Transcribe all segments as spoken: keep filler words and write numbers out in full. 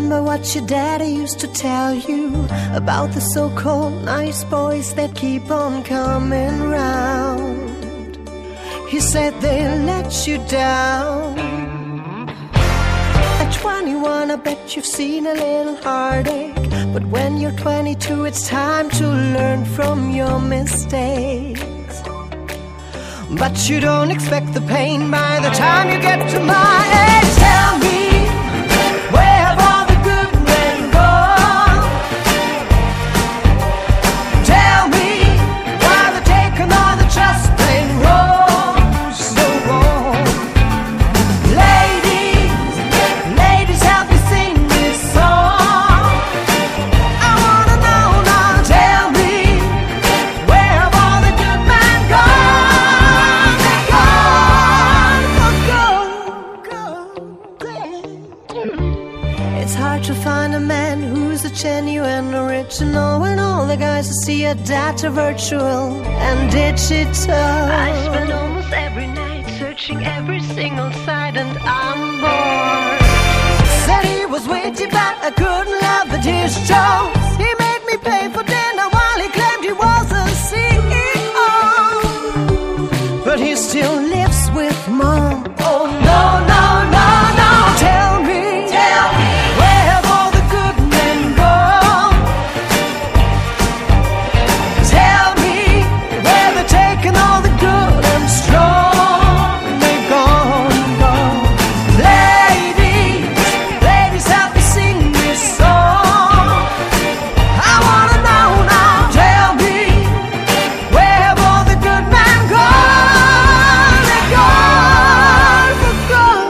remember what your daddy used to tell you about the so-called nice boys that keep on coming round? He said they let you down. At twenty-one, I bet you've seen a little heartache, but when you're twenty-two, it's time to learn from your mistakes. But you don't expect the pain by the time you get to my age. Tell me, where have all the good men gone? Tell me, why they're taking all the just plain wrong, so wrong. Ladies, ladies, help me sing this song. I wanna know now. Tell me, where have all the good men gone? They're gone, gone, gone. It's hard to find a man who's a genuine original when all the guys I see are data virtual and digital. I spend almost every night searching every single site and I'm bored. Said he was witty but I couldn't love at his jokes. He made me pay for dinner while he claimed he was a C E O. But he still lives with mom. Oh no, no, no, no. Tell me, tell me, where have all the good men gone? Tell me, where they're taking all the good and strong. They're gone, gone. Ladies, ladies, help me sing this song. I wanna know now. Tell me, where have all the good men gone? They're gone, they're gone.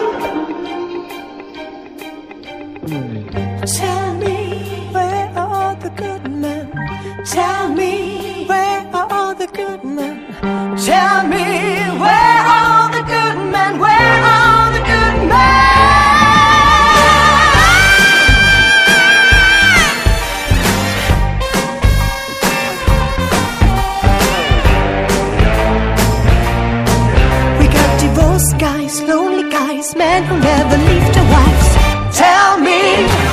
Tell me, where are all the good men? Tell me, where are all the good men? Tell me, where are all the good men? Where are all the good men? We got divorced guys, lonely guys, men who never leave their wives. Tell me,